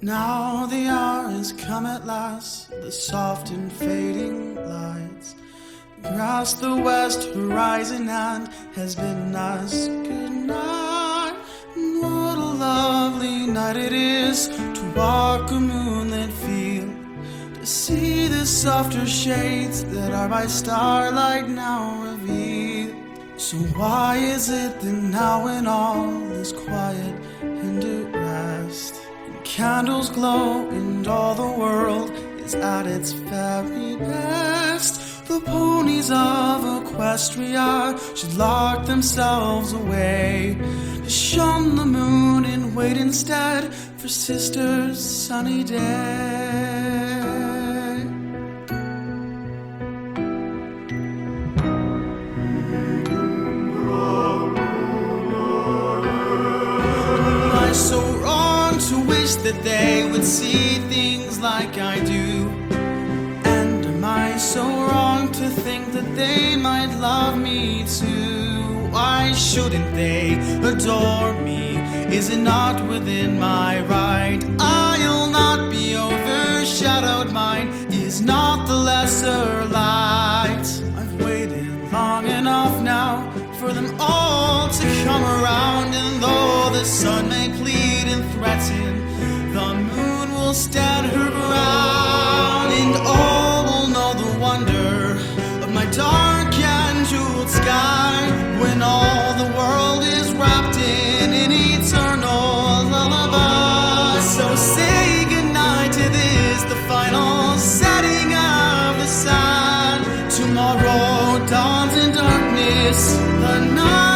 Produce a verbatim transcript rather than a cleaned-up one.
Now the hour has come at last, the soft and fading lights across the west horizon, and has been us good night. And what a lovely night it is to walk a moonlit field, to see the softer shades that are by starlight now revealed. So why is it that now when all is quiet and at rest, and candles glow and all the world is at its very best, the ponies of Equestria should lock themselves away to shun the moon and wait instead for Sister's sunny day. Am I so wrong to wish that they would see things like I do? And am I so wrong to think that they might love me too? Why shouldn't they adore me? Is it not within my right? I'll not be overshadowed, mine is not the lesser light. I've waited long enough now for them all to come around, and though the sun may plead and threaten, the moon will stand her ground, and all will know the wonder of my dark and jeweled sky when all the world is wrapped in an eternal lullaby. So say goodnight to this, the final setting of the sun. Tomorrow dawns in darkness, the night